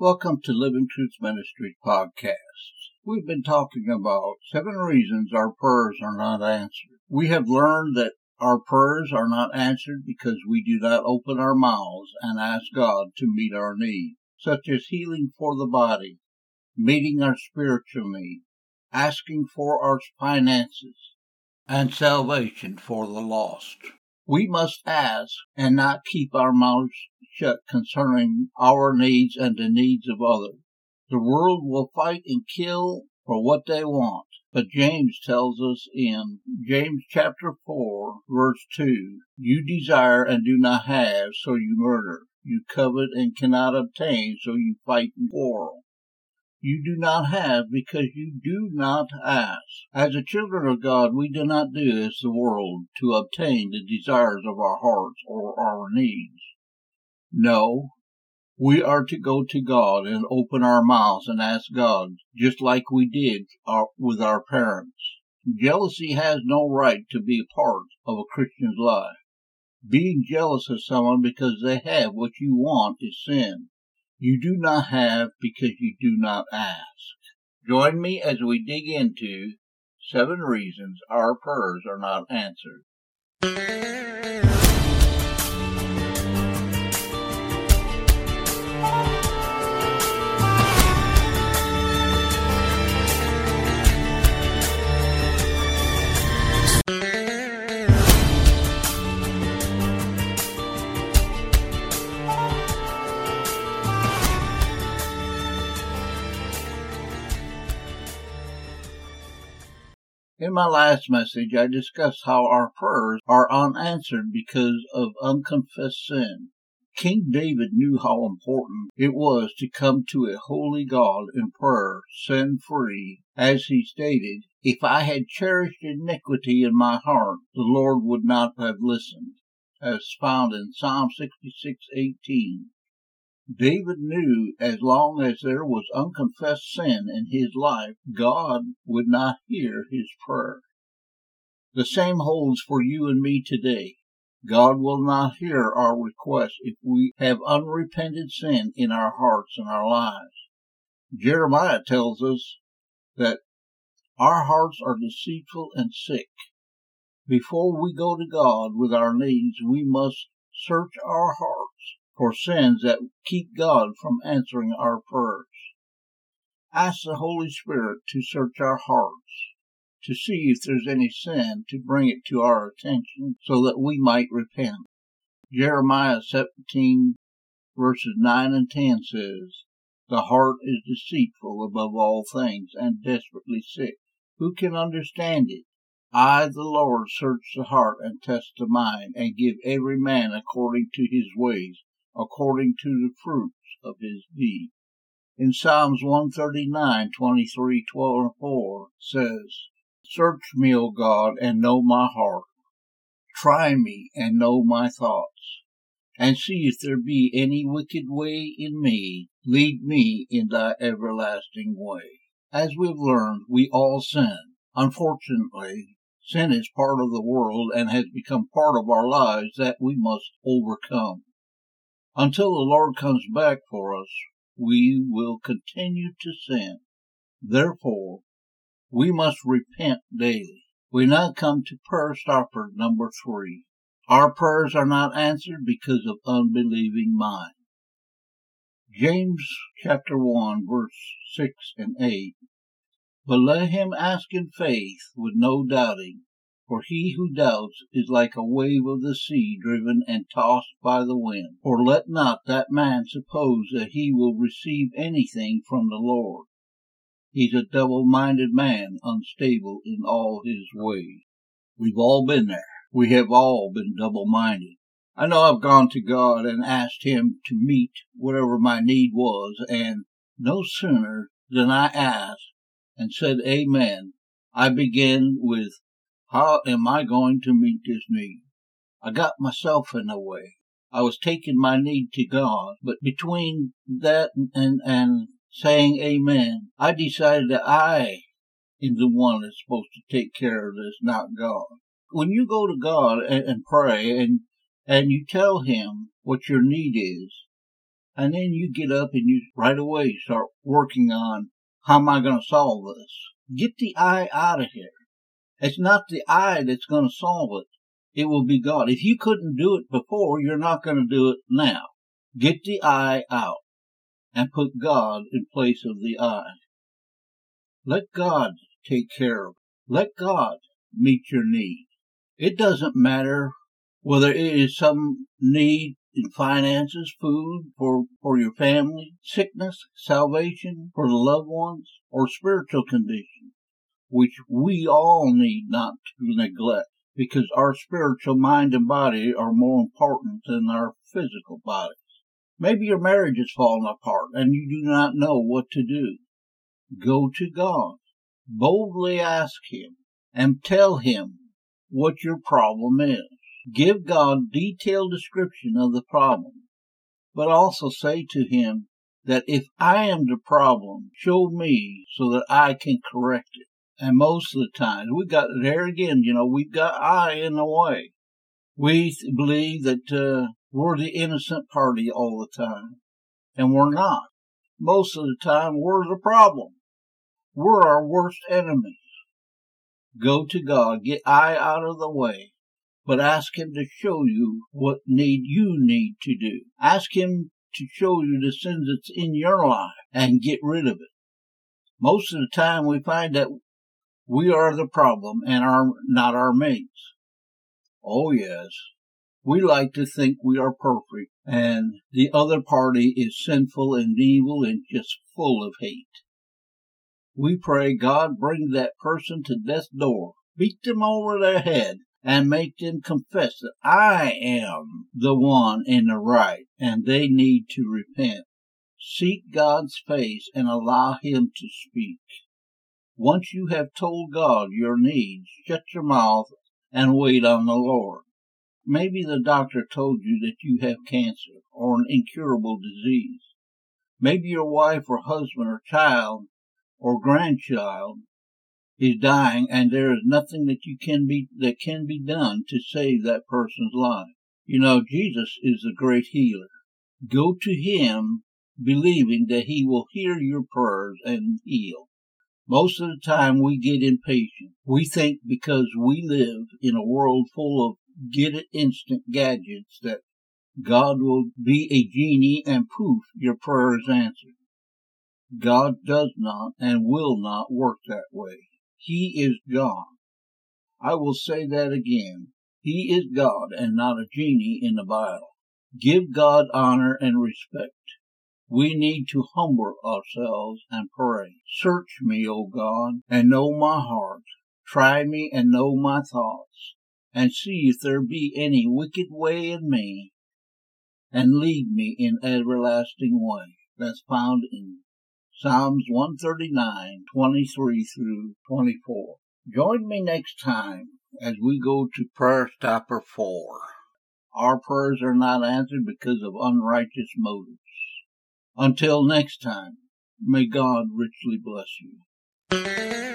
Welcome to Living Truth Ministry podcast. We've been talking about 7 reasons our prayers are not answered. We have learned that our prayers are not answered because we do not open our mouths and ask God to meet our needs, such as healing for the body, meeting our spiritual need, asking for our finances, and salvation for the lost. We must ask and not keep our mouths shut concerning our needs and the needs of others. The world will fight and kill for what they want, but James tells us in James chapter 4, verse 2, "You desire and do not have, so you murder. You covet and cannot obtain, so you fight and quarrel. You do not have because you do not ask." As the children of God, we do not do as the world to obtain the desires of our hearts or our needs. No, we are to go to God and open our mouths and ask God, just like we did with our parents. Jealousy has no right to be a part of a Christian's life. Being jealous of someone because they have what you want is sin. You do not have because you do not ask. Join me as we dig into 7 reasons our prayers are not answered. In my last message, I discussed how our prayers are unanswered because of unconfessed sin. King David knew how important it was to come to a holy God in prayer, sin-free. As he stated, "If I had cherished iniquity in my heart, the Lord would not have listened," as found in Psalm 66:18. David knew as long as there was unconfessed sin in his life, God would not hear his prayer. The same holds for you and me today. God will not hear our requests if we have unrepented sin in our hearts and our lives. Jeremiah tells us that our hearts are deceitful and sick. Before we go to God with our needs, we must search our hearts for sins that keep God from answering our prayers. Ask the Holy Spirit to search our hearts, to see if there's any sin, to bring it to our attention so that we might repent. Jeremiah 17 verses 9 and 10 says, "The heart is deceitful above all things and desperately sick. Who can understand it? I, the Lord, search the heart and test the mind, and give every man according to his ways, according to the fruits of his deed." In Psalms 139:23-4 says, "Search me, O God, and know my heart. Try me and know my thoughts, and see if there be any wicked way in me. Lead me in thy everlasting way." As we've learned, we all sin. Unfortunately, sin is part of the world and has become part of our lives that we must overcome. Until the Lord comes back for us, we will continue to sin. Therefore, we must repent daily. We now come to prayer stopper number 3. Our prayers are not answered because of unbelieving mind. James chapter 1, verse 6 and 8. "But let him ask in faith with no doubting. For he who doubts is like a wave of the sea driven and tossed by the wind. For let not that man suppose that he will receive anything from the Lord. He's a double-minded man, unstable in all his ways." We've all been there. We have all been double-minded. I know I've gone to God and asked him to meet whatever my need was, and no sooner than I asked and said amen, I began with, how am I going to meet this need? I got myself in the way. I was taking my need to God, but between that and saying amen, I decided that I am the one that's supposed to take care of this, not God. When you go to God and pray and you tell him what your need is, And then you get up and you right away start working on, how am I going to solve this? Get the I out of here. It's not the I that's going to solve it. It will be God. If you couldn't do it before, you're not going to do it now. Get the I out and put God in place of the I. Let God take care of it. Let God meet your need. It doesn't matter whether it is some need in finances, food for your family, sickness, salvation for the loved ones, or spiritual condition, which we all need not to neglect, because our spiritual mind and body are more important than our physical bodies. Maybe your marriage is falling apart and you do not know what to do. Go to God. Boldly ask Him and tell Him what your problem is. Give God detailed description of the problem, but also say to Him that if I am the problem, show me so that I can correct it. And most of the time, we've got I in the way. We believe that we're the innocent party all the time, and we're not. Most of the time, we're the problem. We're our worst enemies. Go to God, get I out of the way, but ask Him to show you what you need to do. Ask Him to show you the sins that's in your life and get rid of it. Most of the time, we find that we are the problem and not our mates. Oh yes, we like to think we are perfect and the other party is sinful and evil and just full of hate. We pray God bring that person to death's door, beat them over their head, and make them confess that I am the one in the right and they need to repent. Seek God's face and allow Him to speak. Once you have told God your needs, shut your mouth and wait on the Lord. Maybe the doctor told you that you have cancer or an incurable disease. Maybe your wife or husband or child or grandchild is dying and there is nothing that can be done to save that person's life. You know, Jesus is the great healer. Go to Him believing that He will hear your prayers and heal. Most of the time we get impatient. We think because we live in a world full of get-it-instant gadgets that God will be a genie and poof, your prayer is answered. God does not and will not work that way. He is God. I will say that again. He is God and not a genie in the Bible. Give God honor and respect. We need to humble ourselves and pray. Search me, O God, and know my heart. Try me and know my thoughts, and see if there be any wicked way in me, and lead me in everlasting way. That's found in Psalms 139, 23 through 24. Join me next time as we go to Prayer Stopper 4. Our prayers are not answered because of unrighteous motives. Until next time, may God richly bless you.